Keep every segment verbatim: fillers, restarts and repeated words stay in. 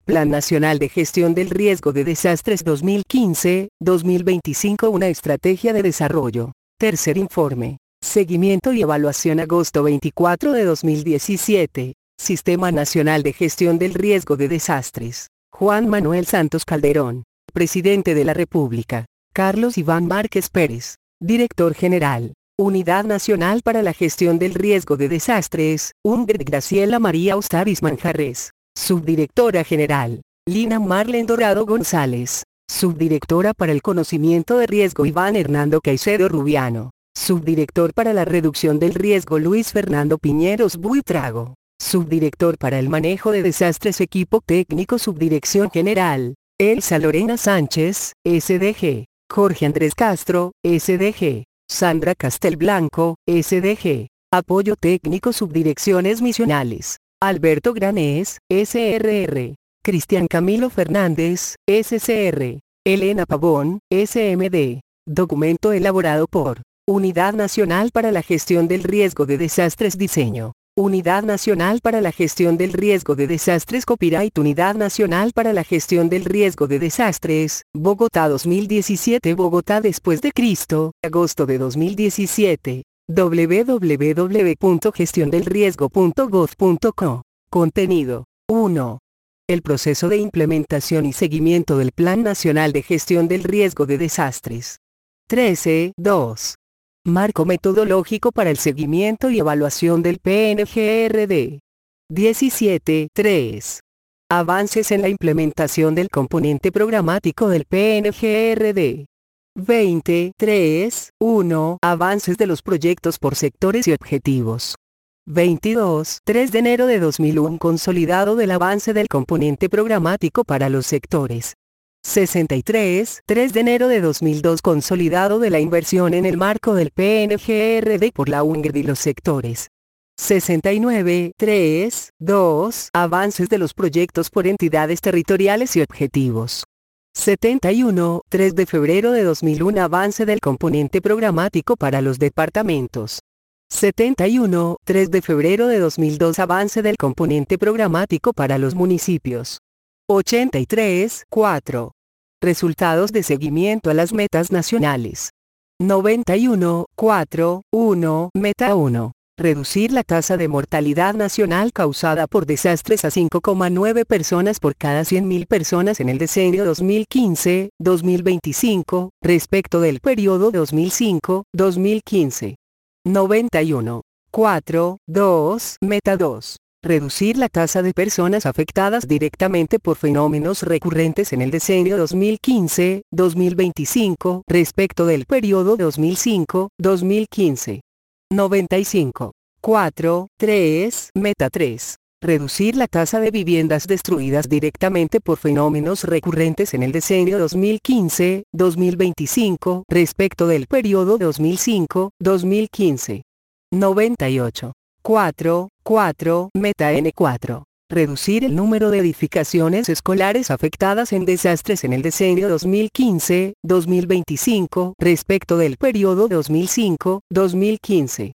Plan Nacional de Gestión del Riesgo de Desastres dos mil quince a dos mil veinticinco, una estrategia de desarrollo. Tercer informe. Seguimiento y evaluación agosto veinticuatro de dos mil diecisiete. Sistema Nacional de Gestión del Riesgo de Desastres. Juan Manuel Santos Calderón. Presidente de la República. Carlos Iván Márquez Pérez. Director General. Unidad Nacional para la Gestión del Riesgo de Desastres, U N G R D. Graciela María Ustaris Manjarres. Subdirectora General. Lina Marlen Dorado González. Subdirectora para el Conocimiento de Riesgo Iván Hernando Caicedo Rubiano. Subdirector para la Reducción del Riesgo Luis Fernando Piñeros Buitrago. Subdirector para el Manejo de Desastres Equipo Técnico Subdirección General. Elsa Lorena Sánchez, S D G. Jorge Andrés Castro, S D G. Sandra Castelblanco, S D G. Apoyo Técnico Subdirecciones Misionales. Alberto Granés, S R R. Cristian Camilo Fernández, S C R. Elena Pavón, S M D. Documento elaborado por Unidad Nacional para la Gestión del Riesgo de Desastres. Diseño. Unidad Nacional para la Gestión del Riesgo de Desastres. Copyright Unidad Nacional para la Gestión del Riesgo de Desastres, Bogotá dos mil diecisiete. Bogotá después de Cristo, agosto de dos mil diecisiete. w w w punto gestión del riesgo punto gov punto co. Contenido. uno. El proceso de implementación y seguimiento del Plan Nacional de Gestión del Riesgo de Desastres. trece. dos. Marco metodológico para el seguimiento y evaluación del P N G R D. diecisiete. tres. Avances en la implementación del componente programático del P N G R D. veinte. tres. uno. Avances de los proyectos por sectores y objetivos. veintidós. tres de enero de dos mil uno. Consolidado del avance del componente programático para los sectores. sesenta y tres. tres de enero de dos mil dos. Consolidado de la inversión en el marco del P N G R D por la U N G R D y los sectores. sesenta y nueve. tres. dos. Avances de los proyectos por entidades territoriales y objetivos. setenta y uno. tres de febrero de dos mil uno. Avance del componente programático para los departamentos. setenta y uno. tres de febrero de dos mil dos. Avance del componente programático para los municipios. ochenta y tres. cuatro. Resultados de seguimiento a las metas nacionales. noventa y uno. cuatro. uno. Meta uno. Reducir la tasa de mortalidad nacional causada por desastres a cinco coma nueve personas por cada cien mil personas en el decenio dos mil quince a dos mil veinticinco, respecto del periodo dos mil cinco a dos mil quince. noventa y uno. cuatro. dos. Meta dos. Reducir la tasa de personas afectadas directamente por fenómenos recurrentes en el decenio dos mil quince a dos mil veinticinco, respecto del periodo dos mil cinco a dos mil quince. noventa y cinco. cuatro. tres. Meta tres. Reducir la tasa de viviendas destruidas directamente por fenómenos recurrentes en el decenio dos mil quince a dos mil veinticinco, respecto del periodo dos mil cinco a dos mil quince. noventa y ocho. cuatro. cuatro. Meta N cuatro. Reducir el número de edificaciones escolares afectadas en desastres en el decenio dos mil quince a dos mil veinticinco, respecto del periodo dos mil cinco a dos mil quince.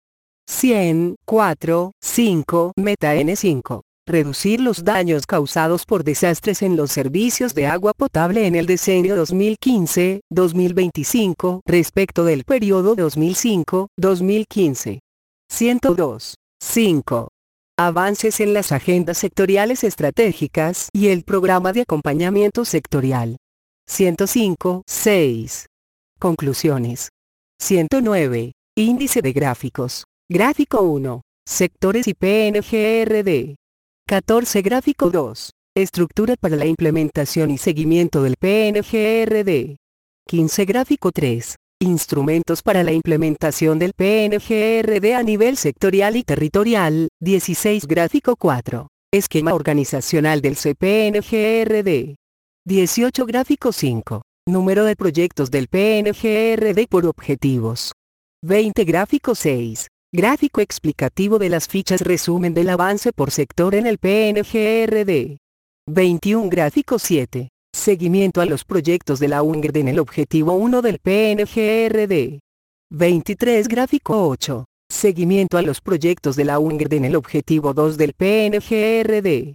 cien. cuatro. cinco. Meta N cinco. Reducir los daños causados por desastres en los servicios de agua potable en el decenio dos mil quince a dos mil veinticinco, respecto del periodo dos mil cinco a dos mil quince. ciento dos. cinco. Avances en las agendas sectoriales estratégicas y el programa de acompañamiento sectorial. ciento cinco. seis. Conclusiones. ciento nueve. Índice de gráficos. Gráfico uno. Sectores y P N G R D. catorce. Gráfico dos. Estructura para la implementación y seguimiento del P N G R D. quince. Gráfico tres. Instrumentos para la implementación del P N G R D a nivel sectorial y territorial. dieciséis. Gráfico cuatro. Esquema organizacional del C P N G R D. dieciocho. Gráfico cinco. Número de proyectos del P N G R D por objetivos. veinte. Gráfico seis. Gráfico explicativo de las fichas resumen del avance por sector en el P N G R D. veintiuno. Gráfico siete. Seguimiento a los proyectos de la U N G R D en el objetivo uno del P N G R D. veintitrés. Gráfico ocho. Seguimiento a los proyectos de la U N G R D en el objetivo dos del P N G R D.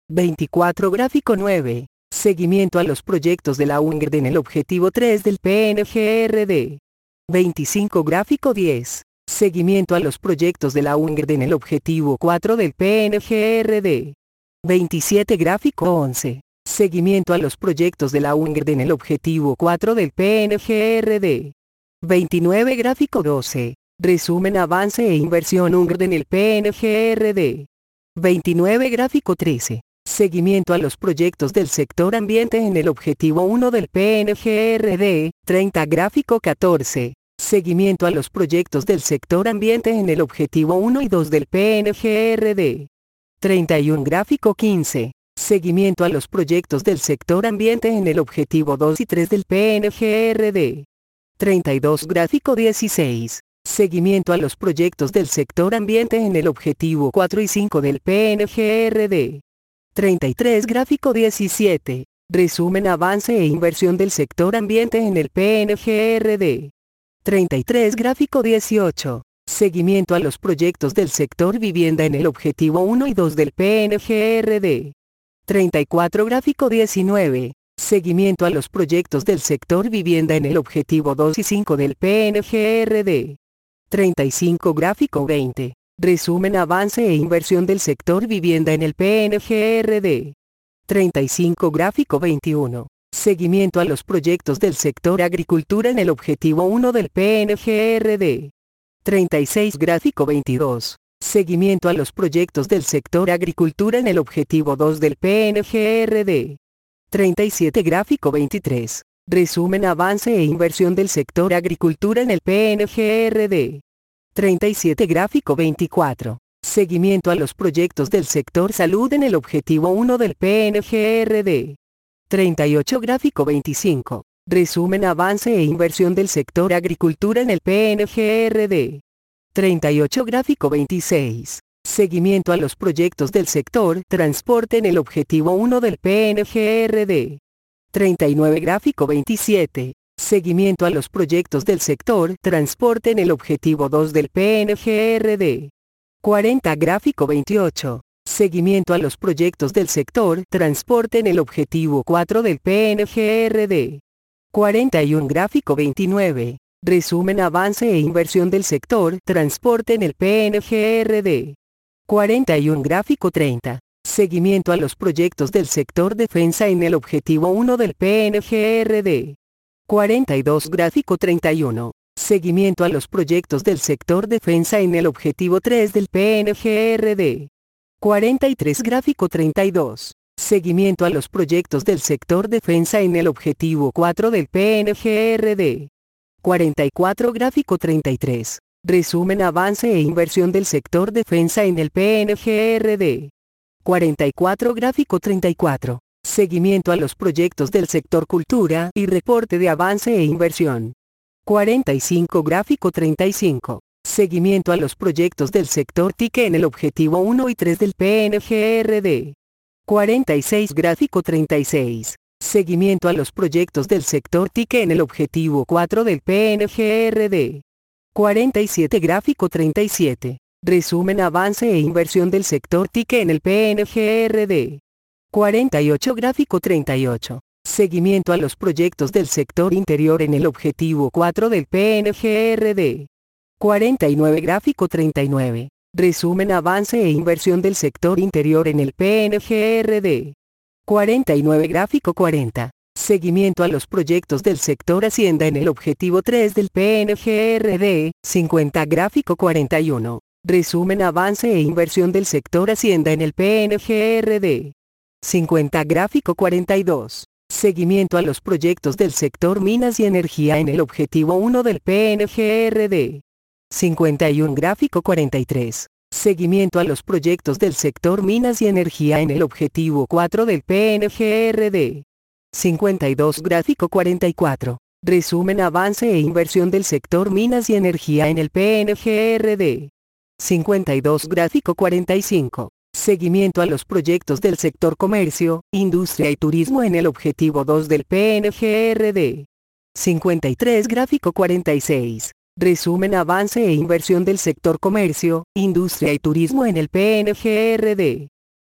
veinticuatro Gráfico nueve. Seguimiento a los proyectos de la U N G R D en el objetivo tres del P N G R D. veinticinco Gráfico diez. Seguimiento a los proyectos de la U N G R D en el objetivo cuatro del P N G R D. veintisiete Gráfico once. Seguimiento a los proyectos de la U N G R D en el objetivo cuatro del P N G R D. veintinueve Gráfico doce. Resumen, avance e inversión U N G R D en el P N G R D. veintinueve Gráfico trece. Seguimiento a los proyectos del sector ambiente en el objetivo uno del P N G R D. treinta Gráfico catorce. Seguimiento a los proyectos del sector ambiente en el objetivo uno y dos del P N G R D. treinta y uno Gráfico quince. Seguimiento a los proyectos del sector ambiente en el objetivo dos y tres del P N G R D. treinta y dos Gráfico dieciséis. Seguimiento a los proyectos del sector ambiente en el objetivo cuatro y cinco del P N G R D. treinta y tres Gráfico diecisiete. Resumen, avance e inversión del sector ambiente en el P N G R D. treinta y tres Gráfico dieciocho. Seguimiento a los proyectos del sector vivienda en el objetivo uno y dos del P N G R D. treinta y cuatro Gráfico diecinueve. Seguimiento a los proyectos del sector vivienda en el objetivo dos y cinco del P N G R D. treinta y cinco Gráfico veinte. Resumen, avance e inversión del sector vivienda en el P N G R D. treinta y cinco Gráfico veintiuno. Seguimiento a los proyectos del sector agricultura en el objetivo uno del P N G R D. treinta y seis Gráfico veintidós. Seguimiento a los proyectos del sector agricultura en el objetivo dos del P N G R D. treinta y siete Gráfico veintitrés. Resumen, avance e inversión del sector agricultura en el P N G R D. treinta y siete Gráfico veinticuatro. Seguimiento a los proyectos del sector salud en el objetivo uno del P N G R D. treinta y ocho Gráfico veinticinco. Resumen, avance e inversión del sector agricultura en el P N G R D. treinta y ocho Gráfico veintiséis. Seguimiento a los proyectos del sector transporte en el objetivo uno del P N G R D. treinta y nueve Gráfico veintisiete. Seguimiento a los proyectos del sector transporte en el objetivo dos del P N G R D. cuarenta Gráfico veintiocho. Seguimiento a los proyectos del sector transporte en el objetivo cuatro del P N G R D. cuarenta y uno Gráfico veintinueve. Resumen, avance e inversión del sector transporte en el P N G R D. cuarenta y uno Gráfico treinta. Seguimiento a los proyectos del sector defensa en el objetivo uno del P N G R D. cuarenta y dos Gráfico treinta y uno. Seguimiento a los proyectos del sector defensa en el objetivo tres del P N G R D. cuarenta y tres Gráfico treinta y dos. Seguimiento a los proyectos del sector defensa en el objetivo cuatro del P N G R D. cuarenta y cuatro Gráfico treinta y tres. Resumen, avance e inversión del sector defensa en el P N G R D. cuarenta y cuatro Gráfico treinta y cuatro. Seguimiento a los proyectos del sector cultura y reporte de avance e inversión. cuarenta y cinco Gráfico treinta y cinco. Seguimiento a los proyectos del sector T I C en el objetivo uno y tres del P N G R D. cuarenta y seis Gráfico treinta y seis. Seguimiento a los proyectos del sector T I C en el objetivo cuatro del P N G R D. cuarenta y siete Gráfico treinta y siete. Resumen, avance e inversión del sector T I C en el P N G R D. cuarenta y ocho Gráfico treinta y ocho. Seguimiento a los proyectos del sector interior en el objetivo cuatro del P N G R D. cuarenta y nueve Gráfico treinta y nueve. Resumen, avance e inversión del sector interior en el P N G R D. cuarenta y nueve Gráfico cuarenta. Seguimiento a los proyectos del sector hacienda en el objetivo tres del P N G R D. cincuenta Gráfico cuarenta y uno. Resumen, avance e inversión del sector hacienda en el P N G R D. cincuenta Gráfico cuarenta y dos. Seguimiento a los proyectos del sector minas y energía en el objetivo uno del P N G R D. cincuenta y uno Gráfico cuarenta y tres. Seguimiento a los proyectos del sector minas y energía en el objetivo cuatro del P N G R D. cincuenta y dos Gráfico cuarenta y cuatro. Resumen, avance e inversión del sector minas y energía en el P N G R D. cincuenta y dos Gráfico cuarenta y cinco. Seguimiento a los proyectos del sector comercio, industria y turismo en el objetivo dos del P N G R D. cincuenta y tres Gráfico cuarenta y seis. Resumen, avance e inversión del sector comercio, industria y turismo en el P N G R D.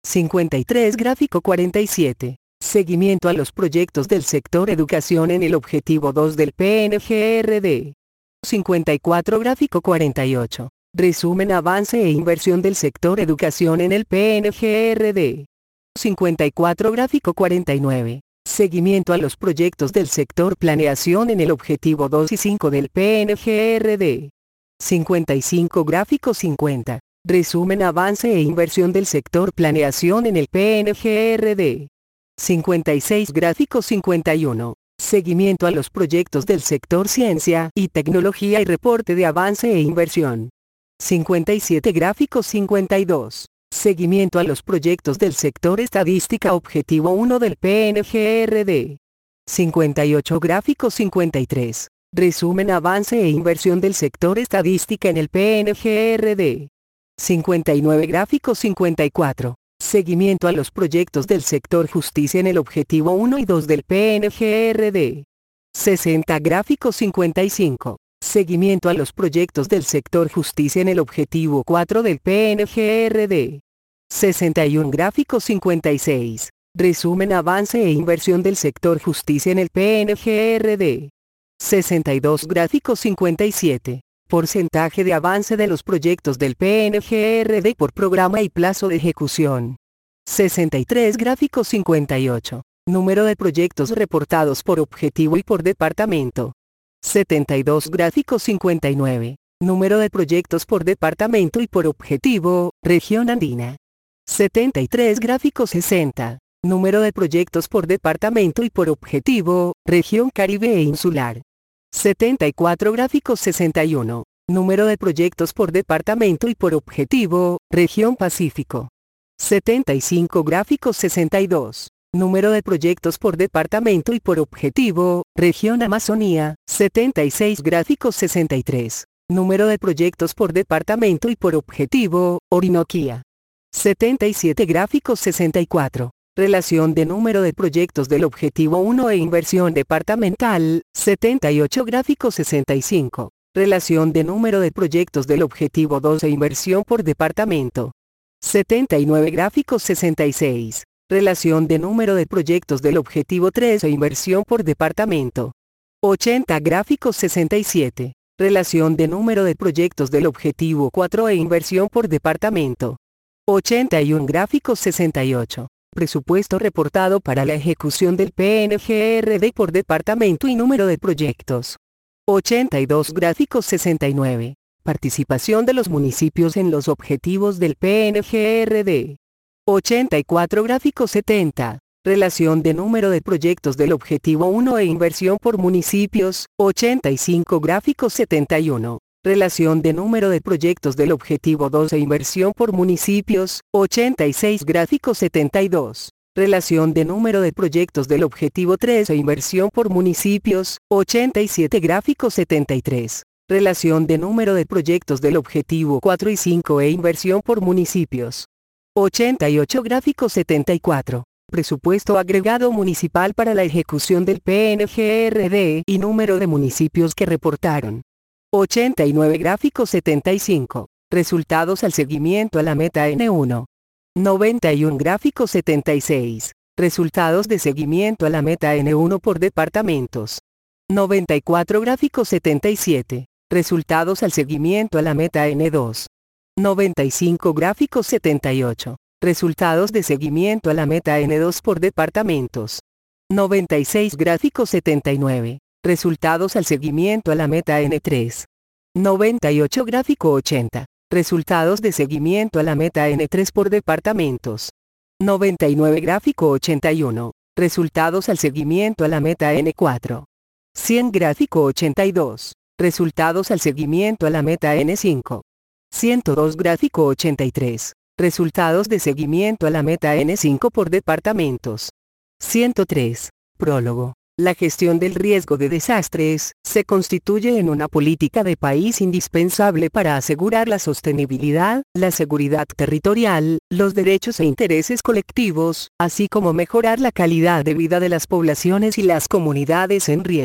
cincuenta y tres Gráfico cuarenta y siete. Seguimiento a los proyectos del sector educación en el objetivo dos del P N G R D. cincuenta y cuatro Gráfico cuarenta y ocho. Resumen avance e inversión del sector educación en el P N G R D. cincuenta y cuatro Gráfico cuarenta y nueve. Seguimiento a los proyectos del sector planeación en el objetivo dos y cinco del P N G R D. cincuenta y cinco Gráfico cincuenta. Resumen avance e inversión del sector planeación en el P N G R D. cincuenta y seis Gráfico cincuenta y uno. Seguimiento a los proyectos del sector ciencia y tecnología y reporte de avance e inversión. cincuenta y siete Gráfico cincuenta y dos. Seguimiento a los proyectos del sector estadística objetivo uno del P N G R D. cincuenta y ocho Gráfico cincuenta y tres. Resumen avance e inversión del sector estadística en el P N G R D. cincuenta y nueve Gráfico cincuenta y cuatro. Seguimiento a los proyectos del sector justicia en el objetivo uno y dos del P N G R D. sesenta Gráfico cincuenta y cinco. Seguimiento a los proyectos del sector justicia en el objetivo cuatro del P N G R D. sesenta y uno Gráfico cincuenta y seis. Resumen avance e inversión del sector justicia en el P N G R D. sesenta y dos Gráfico cincuenta y siete. Porcentaje de avance de los proyectos del P N G R D por programa y plazo de ejecución. sesenta y tres Gráfico cincuenta y ocho. Número de proyectos reportados por objetivo y por departamento. setenta y dos Gráfico cincuenta y nueve. Número de proyectos por departamento y por objetivo, región andina. setenta y tres Gráfico sesenta. Número de proyectos por departamento y por objetivo, región Caribe e insular. setenta y cuatro Gráfico sesenta y uno. Número de proyectos por departamento y por objetivo, región Pacífico. setenta y cinco Gráfico sesenta y dos. Número de proyectos por departamento y por objetivo, región Amazonía. setenta y seis Gráfico sesenta y tres. Número de proyectos por departamento y por objetivo, Orinoquía. setenta y siete Gráfico sesenta y cuatro. Relación de número de proyectos del objetivo uno e inversión departamental. setenta y ocho Gráfico sesenta y cinco. Relación de número de proyectos del objetivo dos e inversión por departamento. setenta y nueve Gráfico sesenta y seis. Relación de número de proyectos del objetivo tres e inversión por departamento. ochenta Gráfico sesenta y siete. Relación de número de proyectos del objetivo cuatro e inversión por departamento. ochenta y uno Gráfico sesenta y ocho. Presupuesto reportado para la ejecución del P N G R D por departamento y número de proyectos. ochenta y dos Gráfico sesenta y nueve. Participación de los municipios en los objetivos del P N G R D. ochenta y cuatro Gráfico setenta. Relación de número de proyectos del objetivo uno e inversión por municipios. ochenta y cinco Gráfico setenta y uno. Relación de número de proyectos del objetivo dos e inversión por municipios. ochenta y seis Gráfico setenta y dos. Relación de número de proyectos del objetivo tres e inversión por municipios. ochenta y siete Gráfico setenta y tres. Relación de número de proyectos del objetivo cuatro y cinco e inversión por municipios. ochenta y ocho Gráfico setenta y cuatro. Presupuesto agregado municipal para la ejecución del P N G R D y número de municipios que reportaron. ochenta y nueve Gráfico setenta y cinco. Resultados al seguimiento a la meta N uno. noventa y uno Gráfico setenta y seis. Resultados de seguimiento a la meta N uno por departamentos. noventa y cuatro Gráfico setenta y siete. Resultados al seguimiento a la meta N dos. noventa y cinco Gráfico setenta y ocho. Resultados de seguimiento a la meta N dos por departamentos. noventa y seis Gráfico setenta y nueve. Resultados al seguimiento a la meta N tres. noventa y ocho Gráfico ochenta. Resultados de seguimiento a la meta N tres por departamentos. noventa y nueve Gráfico ochenta y uno. Resultados al seguimiento a la meta N cuatro. cien Gráfico ochenta y dos. Resultados al seguimiento a la meta N cinco. ciento dos Gráfico ochenta y tres. Resultados de seguimiento a la meta N cinco por departamentos. ciento tres. Prólogo. La gestión del riesgo de desastres se constituye en una política de país indispensable para asegurar la sostenibilidad, la seguridad territorial, los derechos e intereses colectivos, así como mejorar la calidad de vida de las poblaciones y las comunidades en riesgo.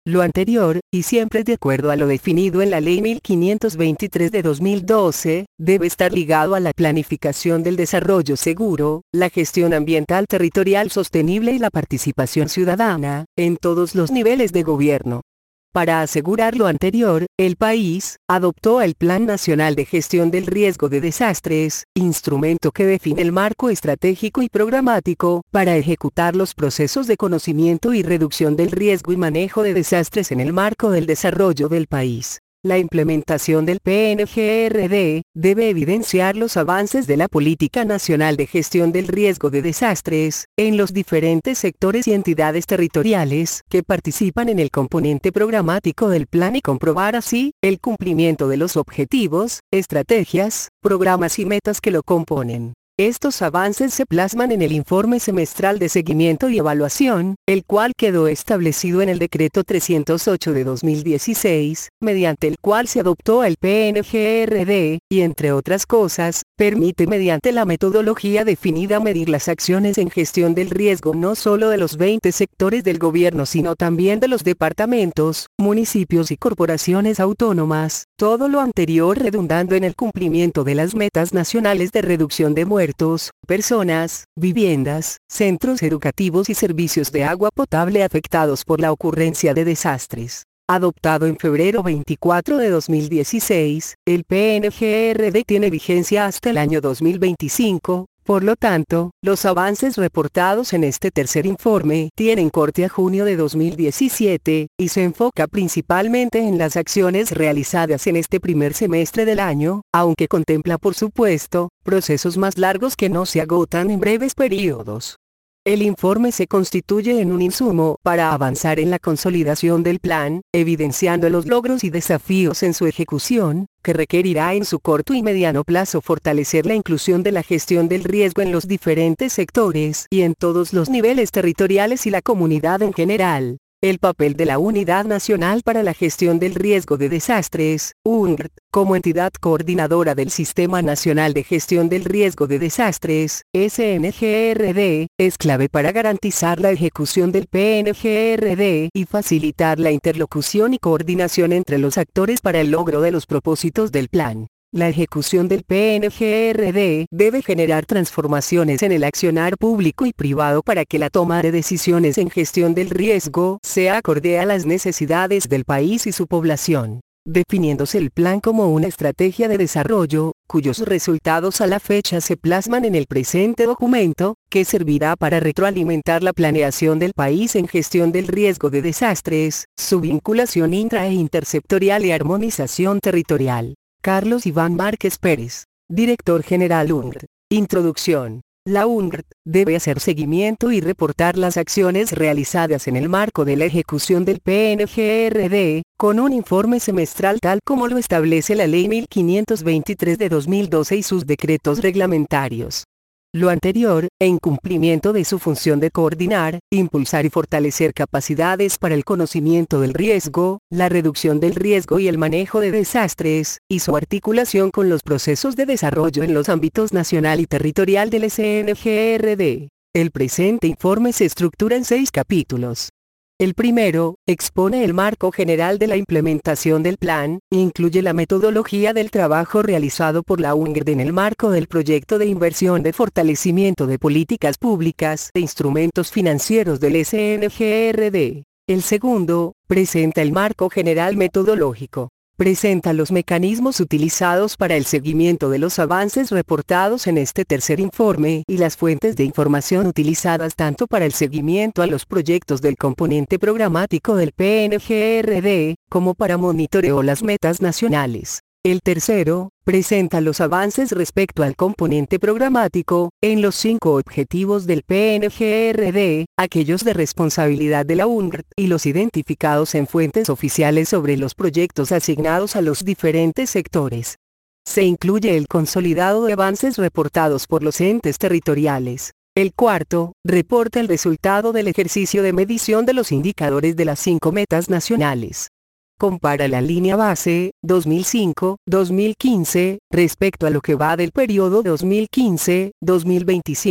Lo anterior, y siempre de acuerdo a lo definido en la Ley mil quinientos veintitrés de dos mil doce, debe estar ligado a la planificación del desarrollo seguro, la gestión ambiental territorial sostenible y la participación ciudadana, en todos los niveles de gobierno. Para asegurar lo anterior, el país adoptó el Plan Nacional de Gestión del Riesgo de Desastres, instrumento que define el marco estratégico y programático para ejecutar los procesos de conocimiento y reducción del riesgo y manejo de desastres en el marco del desarrollo del país. La implementación del P N G R D debe evidenciar los avances de la Política Nacional de Gestión del Riesgo de Desastres en los diferentes sectores y entidades territoriales que participan en el componente programático del plan y comprobar así el cumplimiento de los objetivos, estrategias, programas y metas que lo componen. Estos avances se plasman en el informe semestral de seguimiento y evaluación, el cual quedó establecido en el Decreto trescientos ocho de dos mil dieciséis, mediante el cual se adoptó el P N G R D, y entre otras cosas, permite mediante la metodología definida medir las acciones en gestión del riesgo no solo de los veinte sectores del gobierno sino también de los departamentos, municipios y corporaciones autónomas, todo lo anterior redundando en el cumplimiento de las metas nacionales de reducción de muertes, personas, viviendas, centros educativos y servicios de agua potable afectados por la ocurrencia de desastres. Adoptado en febrero veinticuatro de dos mil dieciséis, el P N G R D tiene vigencia hasta el año dos mil veinticinco, por lo tanto, los avances reportados en este tercer informe tienen corte a junio de dos mil diecisiete, y se enfoca principalmente en las acciones realizadas en este primer semestre del año, aunque contempla por supuesto, procesos más largos que no se agotan en breves periodos. El informe se constituye en un insumo para avanzar en la consolidación del plan, evidenciando los logros y desafíos en su ejecución, que requerirá en su corto y mediano plazo fortalecer la inclusión de la gestión del riesgo en los diferentes sectores y en todos los niveles territoriales y la comunidad en general. El papel de la Unidad Nacional para la Gestión del Riesgo de Desastres, U N R D, como entidad coordinadora del Sistema Nacional de Gestión del Riesgo de Desastres, S N G R D, es clave para garantizar la ejecución del P N G R D y facilitar la interlocución y coordinación entre los actores para el logro de los propósitos del plan. La ejecución del P N G R D debe generar transformaciones en el accionar público y privado para que la toma de decisiones en gestión del riesgo sea acorde a las necesidades del país y su población, definiéndose el plan como una estrategia de desarrollo, cuyos resultados a la fecha se plasman en el presente documento, que servirá para retroalimentar la planeación del país en gestión del riesgo de desastres, su vinculación intra e intersectorial y armonización territorial. Carlos Iván Márquez Pérez, Director General U N R D. Introducción. La U N R D debe hacer seguimiento y reportar las acciones realizadas en el marco de la ejecución del P N G R D, con un informe semestral tal como lo establece la Ley mil quinientos veintitrés de dos mil doce y sus decretos reglamentarios. Lo anterior, en cumplimiento de su función de coordinar, impulsar y fortalecer capacidades para el conocimiento del riesgo, la reducción del riesgo y el manejo de desastres, y su articulación con los procesos de desarrollo en los ámbitos nacional y territorial del S N G R D. El presente informe se estructura en seis capítulos. El primero, expone el marco general de la implementación del plan, e incluye la metodología del trabajo realizado por la U N R D en el marco del proyecto de inversión de fortalecimiento de políticas públicas e instrumentos financieros del S N G R D. El segundo, presenta el marco general metodológico. Presenta los mecanismos utilizados para el seguimiento de los avances reportados en este tercer informe y las fuentes de información utilizadas tanto para el seguimiento a los proyectos del componente programático del P N G R D, como para monitoreo las metas nacionales. El tercero, presenta los avances respecto al componente programático, en los cinco objetivos del P N G R D, aquellos de responsabilidad de la U N R D y los identificados en fuentes oficiales sobre los proyectos asignados a los diferentes sectores. Se incluye el consolidado de avances reportados por los entes territoriales. El cuarto, reporta el resultado del ejercicio de medición de los indicadores de las cinco metas nacionales. Compara la línea base, dos mil cinco a dos mil quince, respecto a lo que va del periodo dos mil quince a dos mil veinticinco.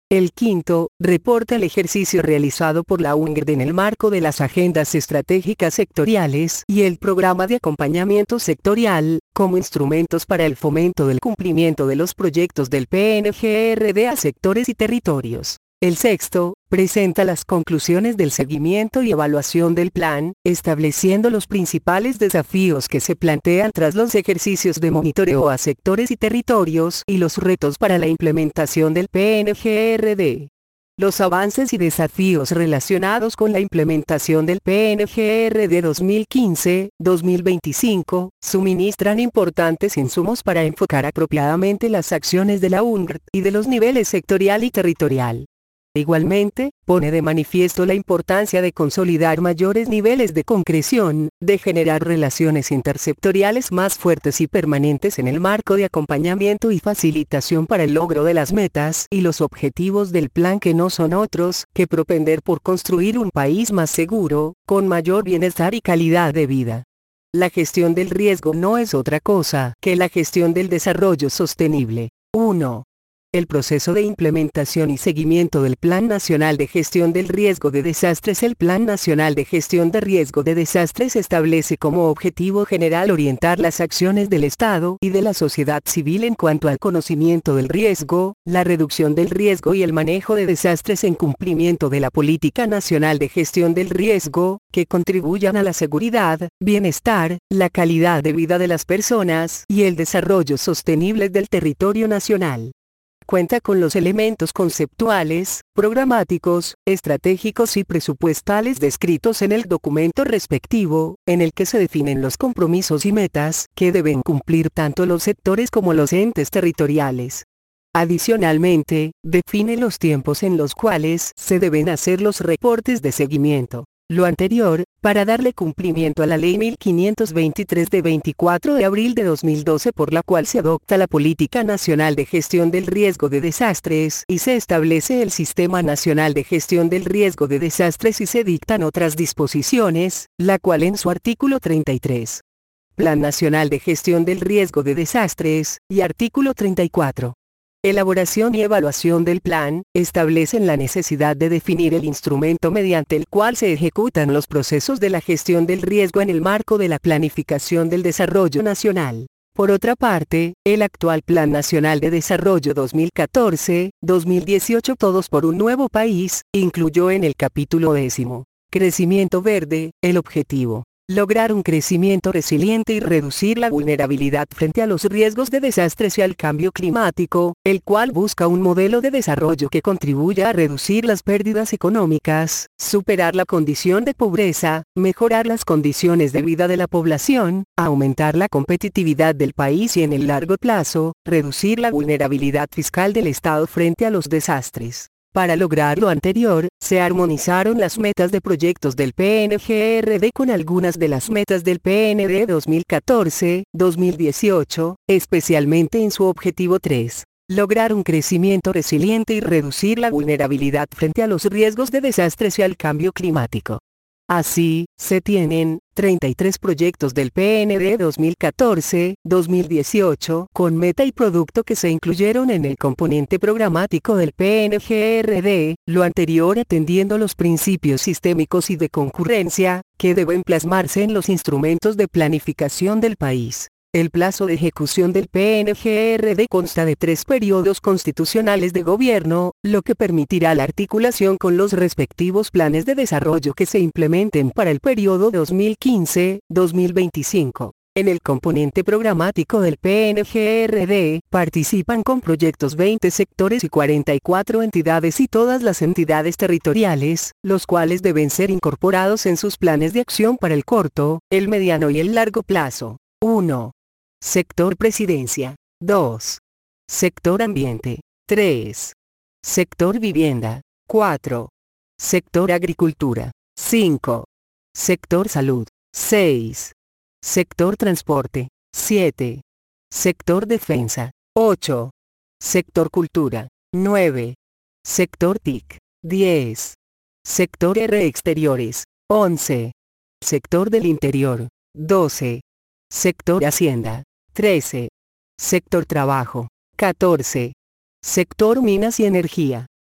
El quinto, reporta el ejercicio realizado por la U N G R D en el marco de las agendas estratégicas sectoriales y el programa de acompañamiento sectorial, como instrumentos para el fomento del cumplimiento de los proyectos del P N G R D a sectores y territorios. El sexto, presenta las conclusiones del seguimiento y evaluación del plan, estableciendo los principales desafíos que se plantean tras los ejercicios de monitoreo a sectores y territorios y los retos para la implementación del P N G R D. Los avances y desafíos relacionados con la implementación del P N G R D dos mil quince a dos mil veinticinco suministran importantes insumos para enfocar apropiadamente las acciones de la U N G R D y de los niveles sectorial y territorial. Igualmente, pone de manifiesto la importancia de consolidar mayores niveles de concreción, de generar relaciones intersectoriales más fuertes y permanentes en el marco de acompañamiento y facilitación para el logro de las metas y los objetivos del plan, que no son otros que propender por construir un país más seguro, con mayor bienestar y calidad de vida. La gestión del riesgo no es otra cosa que la gestión del desarrollo sostenible. uno. El proceso de implementación y seguimiento del Plan Nacional de Gestión del Riesgo de Desastres. El Plan Nacional de Gestión de Riesgo de Desastres establece como objetivo general orientar las acciones del Estado y de la sociedad civil en cuanto al conocimiento del riesgo, la reducción del riesgo y el manejo de desastres en cumplimiento de la Política Nacional de Gestión del Riesgo, que contribuyan a la seguridad, bienestar, la calidad de vida de las personas y el desarrollo sostenible del territorio nacional. Cuenta con los elementos conceptuales, programáticos, estratégicos y presupuestales descritos en el documento respectivo, en el que se definen los compromisos y metas que deben cumplir tanto los sectores como los entes territoriales. Adicionalmente, define los tiempos en los cuales se deben hacer los reportes de seguimiento. Lo anterior, para darle cumplimiento a la Ley mil quinientos veintitrés de veinticuatro de abril de dos mil doce, por la cual se adopta la Política Nacional de Gestión del Riesgo de Desastres y se establece el Sistema Nacional de Gestión del Riesgo de Desastres y se dictan otras disposiciones, la cual en su artículo treinta y tres. Plan Nacional de Gestión del Riesgo de Desastres, y artículo treinta y cuatro. Elaboración y evaluación del plan, establecen la necesidad de definir el instrumento mediante el cual se ejecutan los procesos de la gestión del riesgo en el marco de la planificación del desarrollo nacional. Por otra parte, el actual Plan Nacional de Desarrollo dos mil catorce a dos mil dieciocho Todos por un Nuevo País, incluyó en el capítulo décimo, Crecimiento Verde, el objetivo: lograr un crecimiento resiliente y reducir la vulnerabilidad frente a los riesgos de desastres y al cambio climático, el cual busca un modelo de desarrollo que contribuya a reducir las pérdidas económicas, superar la condición de pobreza, mejorar las condiciones de vida de la población, aumentar la competitividad del país y en el largo plazo, reducir la vulnerabilidad fiscal del Estado frente a los desastres. Para lograr lo anterior, se armonizaron las metas de proyectos del P N G R D con algunas de las metas del P N D dos mil catorce a dos mil dieciocho, especialmente en su objetivo tres. Lograr un crecimiento resiliente y reducir la vulnerabilidad frente a los riesgos de desastres y al cambio climático. Así, se tienen treinta y tres proyectos del P N D dos mil catorce a dos mil dieciocho con meta y producto que se incluyeron en el componente programático del P N G R D, lo anterior atendiendo los principios sistémicos y de concurrencia, que deben plasmarse en los instrumentos de planificación del país. El plazo de ejecución del P N G R D consta de tres periodos constitucionales de gobierno, lo que permitirá la articulación con los respectivos planes de desarrollo que se implementen para el periodo dos mil quince a dos mil veinticinco. En el componente programático del P N G R D, participan con proyectos veinte sectores y cuarenta y cuatro entidades y todas las entidades territoriales, los cuales deben ser incorporados en sus planes de acción para el corto, el mediano y el largo plazo. uno. Sector Presidencia. dos. Sector Ambiente. tres. Sector Vivienda. cuatro. Sector Agricultura. cinco. Sector Salud. seis. Sector Transporte. siete. Sector Defensa. ocho. Sector Cultura. nueve. Sector T I C. diez. Sector R Exteriores. once. Sector del Interior. doce. Sector Hacienda. trece. Sector Trabajo. catorce. Sector Minas y Energía.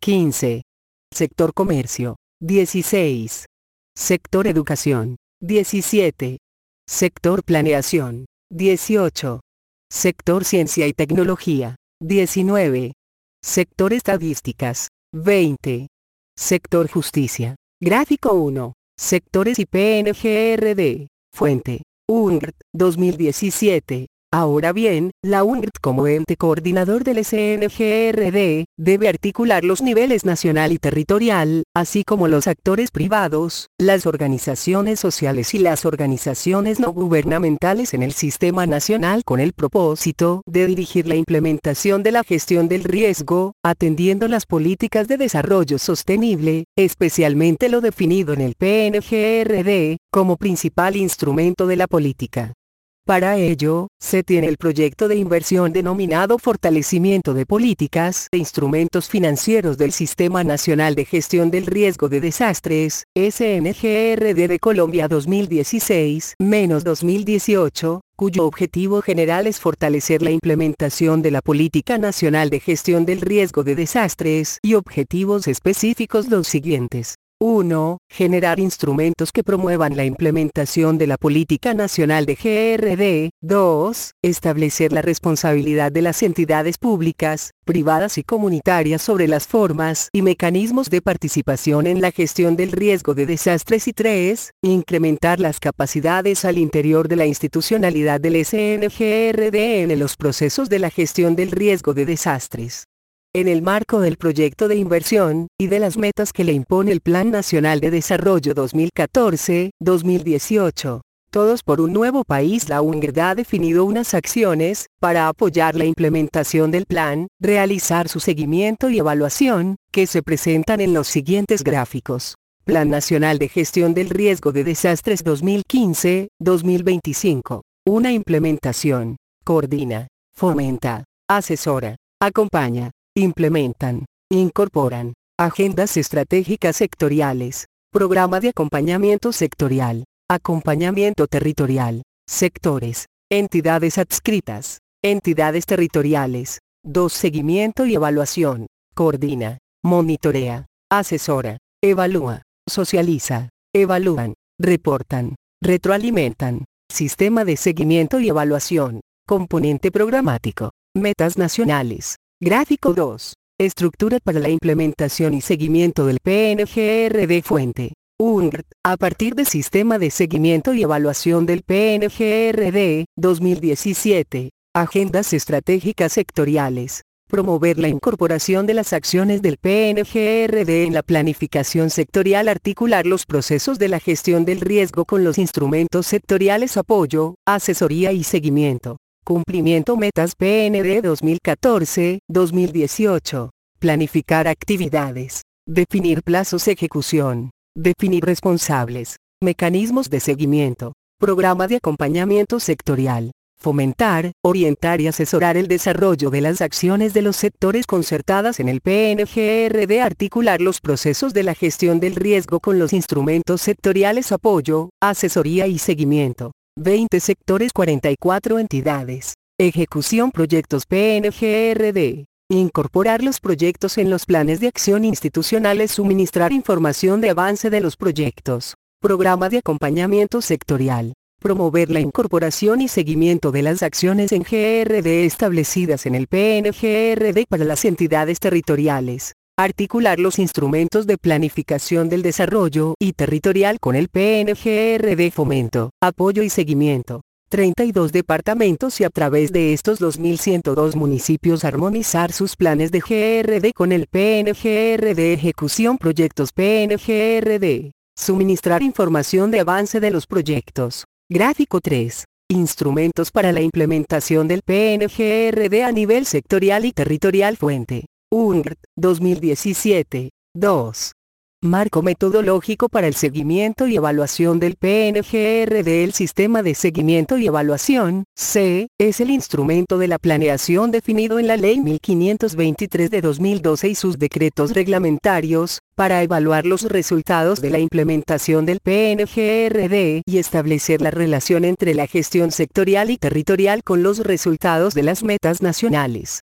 quince. Sector comercio, dieciséis. Sector educación, diecisiete. Sector planeación, dieciocho. Sector ciencia y tecnología, diecinueve. Sector estadísticas, veinte. Sector justicia, gráfico uno. Sectores I P N G R D. Fuente, U N G R T, dos mil diecisiete. Ahora bien, la U N G R T como ente coordinador del S N G R D, debe articular los niveles nacional y territorial, así como los actores privados, las organizaciones sociales y las organizaciones no gubernamentales en el sistema nacional con el propósito de dirigir la implementación de la gestión del riesgo, atendiendo las políticas de desarrollo sostenible, especialmente lo definido en el P N G R D, como principal instrumento de la política. Para ello, se tiene el proyecto de inversión denominado Fortalecimiento de Políticas e Instrumentos Financieros del Sistema Nacional de Gestión del Riesgo de Desastres, S N G R D de Colombia dos mil dieciséis menos dos mil dieciocho, cuyo objetivo general es fortalecer la implementación de la Política Nacional de Gestión del Riesgo de Desastres y objetivos específicos los siguientes. uno. Generar instrumentos que promuevan la implementación de la Política Nacional de G R D. dos. Establecer la responsabilidad de las entidades públicas, privadas y comunitarias sobre las formas y mecanismos de participación en la gestión del riesgo de desastres. Y tres. Incrementar las capacidades al interior de la institucionalidad del S N G R D en los procesos de la gestión del riesgo de desastres. En el marco del proyecto de inversión, y de las metas que le impone el Plan Nacional de Desarrollo dos mil catorce a dos mil dieciocho, Todos por un Nuevo País, la U N G R D ha definido unas acciones, para apoyar la implementación del plan, realizar su seguimiento y evaluación, que se presentan en los siguientes gráficos. Plan Nacional de Gestión del Riesgo de Desastres dos mil quince a dos mil veinticinco. Una implementación. Coordina, fomenta, asesora, acompaña, implementan, incorporan, agendas estratégicas sectoriales, programa de acompañamiento sectorial, acompañamiento territorial, sectores, entidades adscritas, entidades territoriales. dos Seguimiento y evaluación, coordina, monitorea, asesora, evalúa, socializa, evalúan, reportan, retroalimentan, sistema de seguimiento y evaluación, componente programático, metas nacionales. Gráfico dos. Estructura para la implementación y seguimiento del P N G R D. Fuente, U N G R T, a partir de Sistema de Seguimiento y Evaluación del P N G R D, dos mil diecisiete. Agendas estratégicas sectoriales. Promover la incorporación de las acciones del P N G R D en la planificación sectorial. Articular los procesos de la gestión del riesgo con los instrumentos sectoriales. Apoyo, asesoría y seguimiento. Cumplimiento metas P N D dos mil catorce a dos mil dieciocho. Planificar actividades. Definir plazos. Ejecución. Definir responsables. Mecanismos de seguimiento. Programa de acompañamiento sectorial. Fomentar, orientar y asesorar el desarrollo de las acciones de los sectores concertadas en el P N G R D. Articular los procesos de la gestión del riesgo con los instrumentos sectoriales. Apoyo, asesoría y seguimiento. veinte sectores, cuarenta y cuatro entidades. Ejecución proyectos P N G R D. Incorporar los proyectos en los planes de acción institucionales. Suministrar información de avance de los proyectos. Programa de acompañamiento sectorial. Promover la incorporación y seguimiento de las acciones en G R D establecidas en el P N G R D para las entidades territoriales. Articular los instrumentos de planificación del desarrollo y territorial con el P N G R D. Fomento, apoyo y seguimiento. treinta y dos departamentos y a través de estos dos mil ciento dos municipios armonizar sus planes de G R D con el P N G R D. Ejecución proyectos P N G R D. Suministrar información de avance de los proyectos. Gráfico tres. Instrumentos para la implementación del P N G R D a nivel sectorial y territorial. Fuente, U N G R T, dos mil diecisiete. dos. Marco metodológico para el seguimiento y evaluación del P N G R D. El sistema de seguimiento y evaluación, C, es el instrumento de la planeación definido en la Ley mil quinientos veintitrés de dos mil doce y sus decretos reglamentarios, para evaluar los resultados de la implementación del P N G R D y establecer la relación entre la gestión sectorial y territorial con los resultados de las metas nacionales.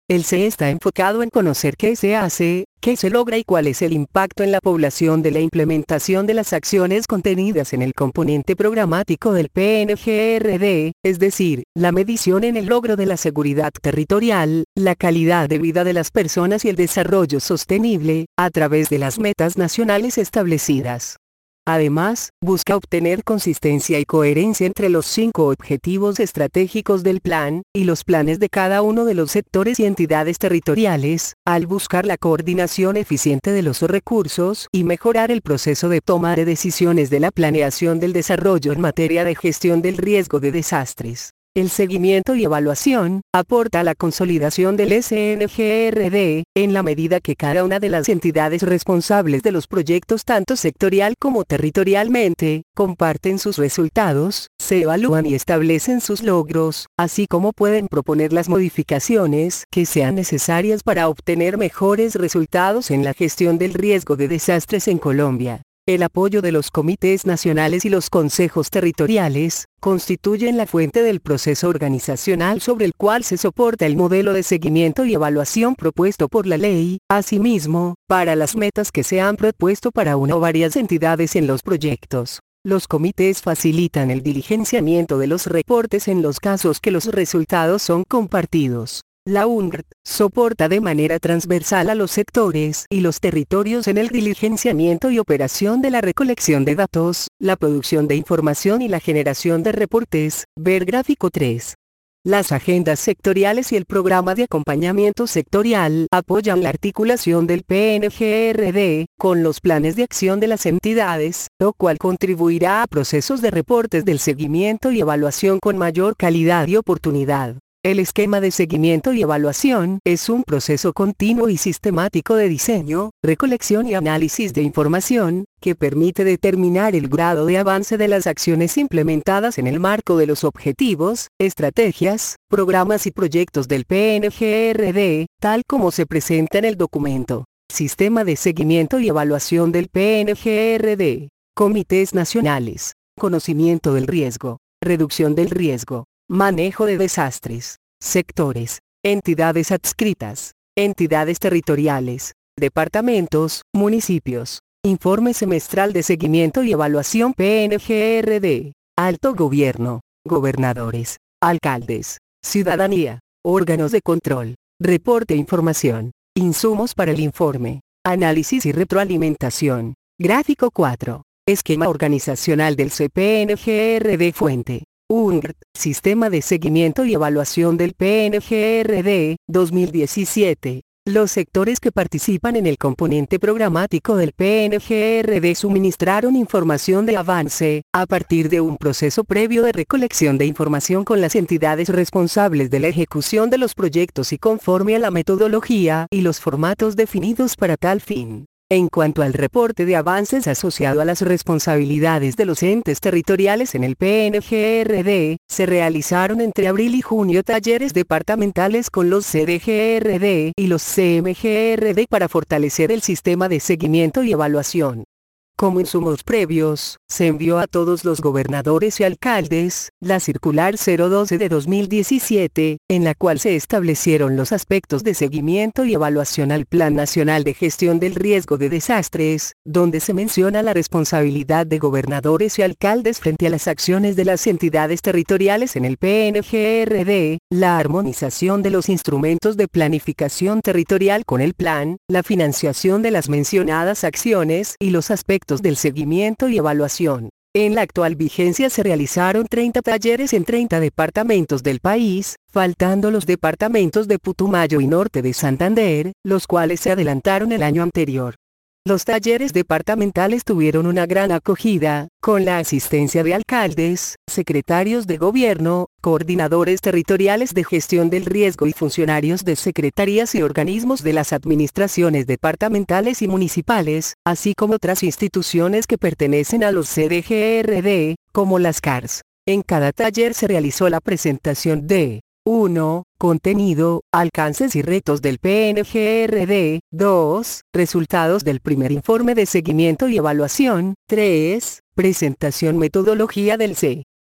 El C E está enfocado en conocer qué se hace, qué se logra y cuál es el impacto en la población de la implementación de las acciones contenidas en el componente programático del P N G R D, es decir, la medición en el logro de la seguridad territorial, la calidad de vida de las personas y el desarrollo sostenible, a través de las metas nacionales establecidas. Además, busca obtener consistencia y coherencia entre los cinco objetivos estratégicos del plan, y los planes de cada uno de los sectores y entidades territoriales, al buscar la coordinación eficiente de los recursos y mejorar el proceso de toma de decisiones de la planeación del desarrollo en materia de gestión del riesgo de desastres. El seguimiento y evaluación aporta a la consolidación del S N G R D, en la medida que cada una de las entidades responsables de los proyectos tanto sectorial como territorialmente, comparten sus resultados, se evalúan y establecen sus logros, así como pueden proponer las modificaciones que sean necesarias para obtener mejores resultados en la gestión del riesgo de desastres en Colombia. El apoyo de los comités nacionales y los consejos territoriales constituyen la fuente del proceso organizacional sobre el cual se soporta el modelo de seguimiento y evaluación propuesto por la ley. Asimismo, para las metas que se han propuesto para una o varias entidades en los proyectos, los comités facilitan el diligenciamiento de los reportes en los casos que los resultados son compartidos. La U N R T soporta de manera transversal a los sectores y los territorios en el diligenciamiento y operación de la recolección de datos, la producción de información y la generación de reportes. Ver gráfico tres. Las agendas sectoriales y el programa de acompañamiento sectorial apoyan la articulación del P N G R D con los planes de acción de las entidades, lo cual contribuirá a procesos de reportes del seguimiento y evaluación con mayor calidad y oportunidad. El esquema de seguimiento y evaluación es un proceso continuo y sistemático de diseño, recolección y análisis de información, que permite determinar el grado de avance de las acciones implementadas en el marco de los objetivos, estrategias, programas y proyectos del P N G R D, tal como se presenta en el documento. Sistema de seguimiento y evaluación del P N G R D. Comités nacionales. Conocimiento del riesgo. Reducción del riesgo. Manejo de desastres. Sectores. Entidades adscritas. Entidades territoriales. Departamentos, municipios. Informe semestral de seguimiento y evaluación P N G R D. Alto gobierno. Gobernadores. Alcaldes. Ciudadanía. Órganos de control. Reporte e información. Insumos para el informe. Análisis y retroalimentación. Gráfico cuatro. Esquema organizacional del C P N G R D. Fuente. U N R T, Sistema de Seguimiento y Evaluación del P N G R D, dos mil diecisiete. Los sectores que participan en el componente programático del P N G R D suministraron información de avance, a partir de un proceso previo de recolección de información con las entidades responsables de la ejecución de los proyectos y conforme a la metodología y los formatos definidos para tal fin. En cuanto al reporte de avances asociado a las responsabilidades de los entes territoriales en el P N G R D, se realizaron entre abril y junio talleres departamentales con los C D G R D y los C M G R D para fortalecer el sistema de seguimiento y evaluación. Como insumos previos, se envió a todos los gobernadores y alcaldes, la Circular cero doce de dos mil diecisiete, en la cual se establecieron los aspectos de seguimiento y evaluación al Plan Nacional de Gestión del Riesgo de Desastres, donde se menciona la responsabilidad de gobernadores y alcaldes frente a las acciones de las entidades territoriales en el P N G R D, la armonización de los instrumentos de planificación territorial con el plan, la financiación de las mencionadas acciones y los aspectos del seguimiento y evaluación. En la actual vigencia se realizaron treinta talleres en treinta departamentos del país, faltando los departamentos de Putumayo y Norte de Santander, los cuales se adelantaron el año anterior. Los talleres departamentales tuvieron una gran acogida, con la asistencia de alcaldes, secretarios de gobierno, coordinadores territoriales de gestión del riesgo y funcionarios de secretarías y organismos de las administraciones departamentales y municipales, así como otras instituciones que pertenecen a los C D G R D, como las C A R S. En cada taller se realizó la presentación de uno. Contenido, alcances y retos del P N G R D. dos. Resultados del primer informe de seguimiento y evaluación. tres. Presentación metodología del C.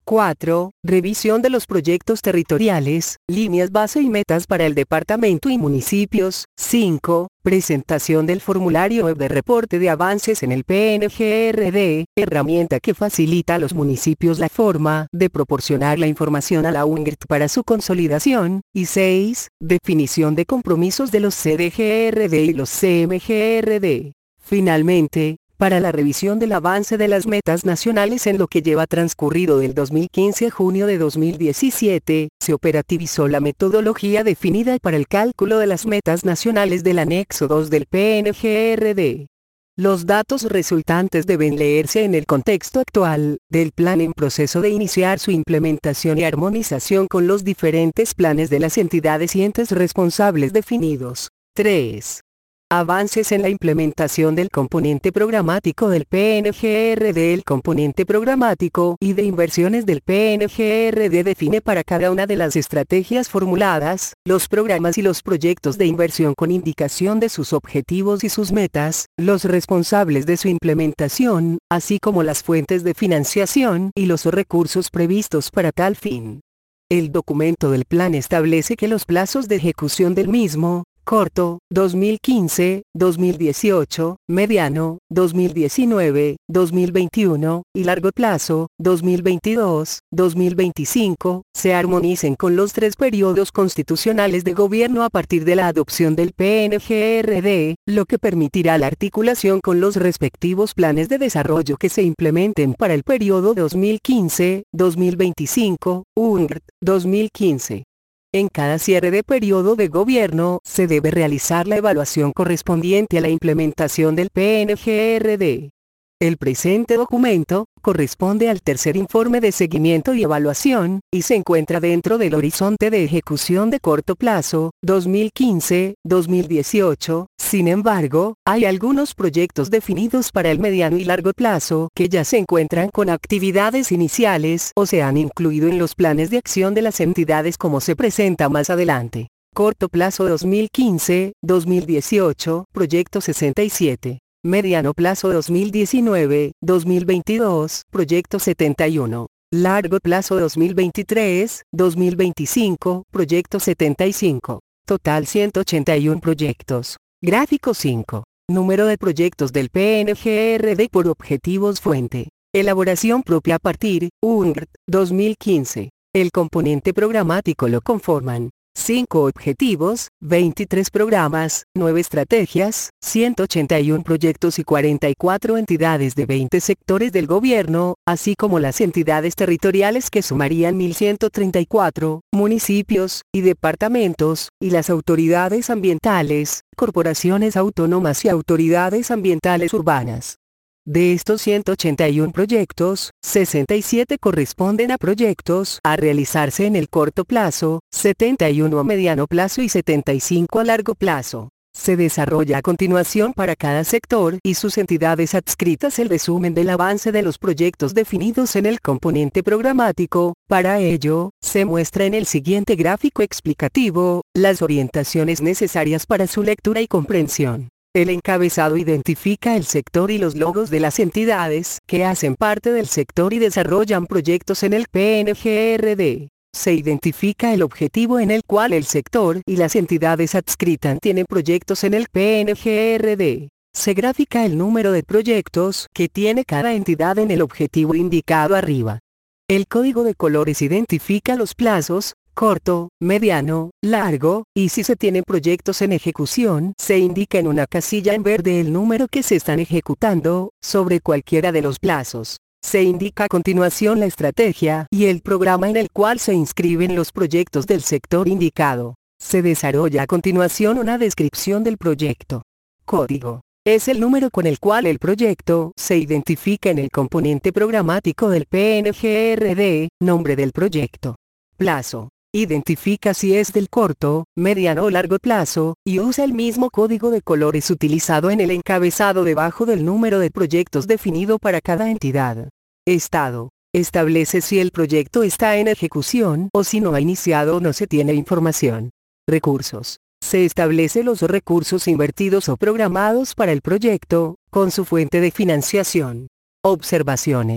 cuatro. Revisión de los proyectos territoriales, líneas base y metas para el departamento y municipios. cinco. Presentación del formulario web de reporte de avances en el P N G R D, herramienta que facilita a los municipios la forma de proporcionar la información a la U N G R T para su consolidación. Y seis. Definición de compromisos de los C D G R D y los C M G R D. Finalmente, para la revisión del avance de las metas nacionales en lo que lleva transcurrido del dos mil quince a junio de dos mil diecisiete, se operativizó la metodología definida para el cálculo de las metas nacionales del anexo dos del P N G R D. Los datos resultantes deben leerse en el contexto actual del plan en proceso de iniciar su implementación y armonización con los diferentes planes de las entidades y entes responsables definidos. tres. Avances en la implementación del componente programático del P N G R D. El componente programático y de inversiones del P N G R D define para cada una de las estrategias formuladas, los programas y los proyectos de inversión con indicación de sus objetivos y sus metas, los responsables de su implementación, así como las fuentes de financiación y los recursos previstos para tal fin. El documento del plan establece que los plazos de ejecución del mismo, corto, dos mil quince, dos mil dieciocho, mediano, dos mil diecinueve, dos mil veintiuno, y largo plazo, dos mil veintidós, dos mil veinticinco, se armonicen con los tres periodos constitucionales de gobierno a partir de la adopción del P N G R D, lo que permitirá la articulación con los respectivos planes de desarrollo que se implementen para el periodo dos mil quince, dos mil veinticinco, U N G R T, dos mil quince. En cada cierre de periodo de gobierno, se debe realizar la evaluación correspondiente a la implementación del P N G R D. El presente documento corresponde al tercer informe de seguimiento y evaluación, y se encuentra dentro del horizonte de ejecución de corto plazo, dos mil quince, dos mil dieciocho. Sin embargo, hay algunos proyectos definidos para el mediano y largo plazo que ya se encuentran con actividades iniciales o se han incluido en los planes de acción de las entidades como se presenta más adelante. Corto plazo dos mil quince, dos mil dieciocho, proyecto sesenta y siete. Mediano plazo dos mil diecinueve, dos mil veintidós, proyecto setenta y uno. Largo plazo dos mil veintitrés, dos mil veinticinco, proyecto setenta y cinco. Total ciento ochenta y uno proyectos. Gráfico cinco. Número de proyectos del P N G R D por objetivos fuente. Elaboración propia a partir, U N G R T, dos mil quince. El componente programático lo conforman cinco objetivos, veintitrés programas, nueve estrategias, ciento ochenta y uno proyectos y cuarenta y cuatro entidades de veinte sectores del gobierno, así como las entidades territoriales que sumarían mil ciento treinta y cuatro, municipios y departamentos, y las autoridades ambientales, corporaciones autónomas y autoridades ambientales urbanas. De estos ciento ochenta y uno proyectos, sesenta y siete corresponden a proyectos a realizarse en el corto plazo, setenta y uno a mediano plazo y setenta y cinco a largo plazo. Se desarrolla a continuación para cada sector y sus entidades adscritas el resumen del avance de los proyectos definidos en el componente programático. Para ello, se muestra en el siguiente gráfico explicativo las orientaciones necesarias para su lectura y comprensión. El encabezado identifica el sector y los logos de las entidades que hacen parte del sector y desarrollan proyectos en el P N G R D. Se identifica el objetivo en el cual el sector y las entidades adscritas tienen proyectos en el P N G R D. Se grafica el número de proyectos que tiene cada entidad en el objetivo indicado arriba. El código de colores identifica los plazos, corto, mediano, largo, y si se tienen proyectos en ejecución, se indica en una casilla en verde el número que se están ejecutando, sobre cualquiera de los plazos. Se indica a continuación la estrategia y el programa en el cual se inscriben los proyectos del sector indicado. Se desarrolla a continuación una descripción del proyecto. Código. Es el número con el cual el proyecto se identifica en el componente programático del P N G R D, nombre del proyecto. Plazo. Identifica si es del corto, mediano o largo plazo, y usa el mismo código de colores utilizado en el encabezado debajo del número de proyectos definido para cada entidad. Estado. Establece si el proyecto está en ejecución o si no ha iniciado o no se tiene información. Recursos. Se establece los recursos invertidos o programados para el proyecto, con su fuente de financiación. Observaciones.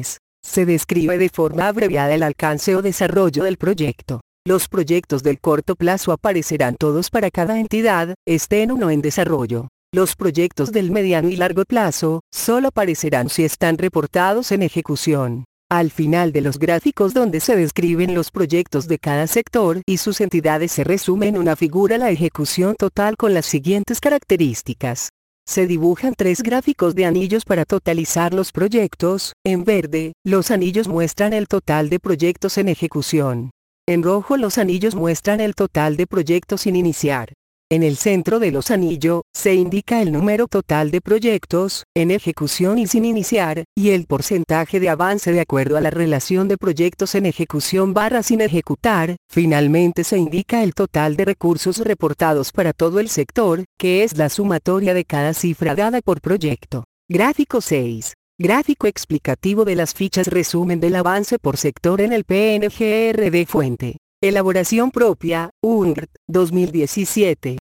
Se describe de forma abreviada el alcance o desarrollo del proyecto. Los proyectos del corto plazo aparecerán todos para cada entidad, estén o no en desarrollo. Los proyectos del mediano y largo plazo, solo aparecerán si están reportados en ejecución. Al final de los gráficos donde se describen los proyectos de cada sector y sus entidades se resume en una figura la ejecución total con las siguientes características. Se dibujan tres gráficos de anillos para totalizar los proyectos. En verde, los anillos muestran el total de proyectos en ejecución. En rojo los anillos muestran el total de proyectos sin iniciar. En el centro de los anillos, se indica el número total de proyectos, en ejecución y sin iniciar, y el porcentaje de avance de acuerdo a la relación de proyectos en ejecución barra sin ejecutar. Finalmente se indica el total de recursos reportados para todo el sector, que es la sumatoria de cada cifra dada por proyecto. Gráfico seis. Gráfico explicativo de las fichas resumen del avance por sector en el P N G R de fuente. Elaboración propia, U N R T, dos mil diecisiete.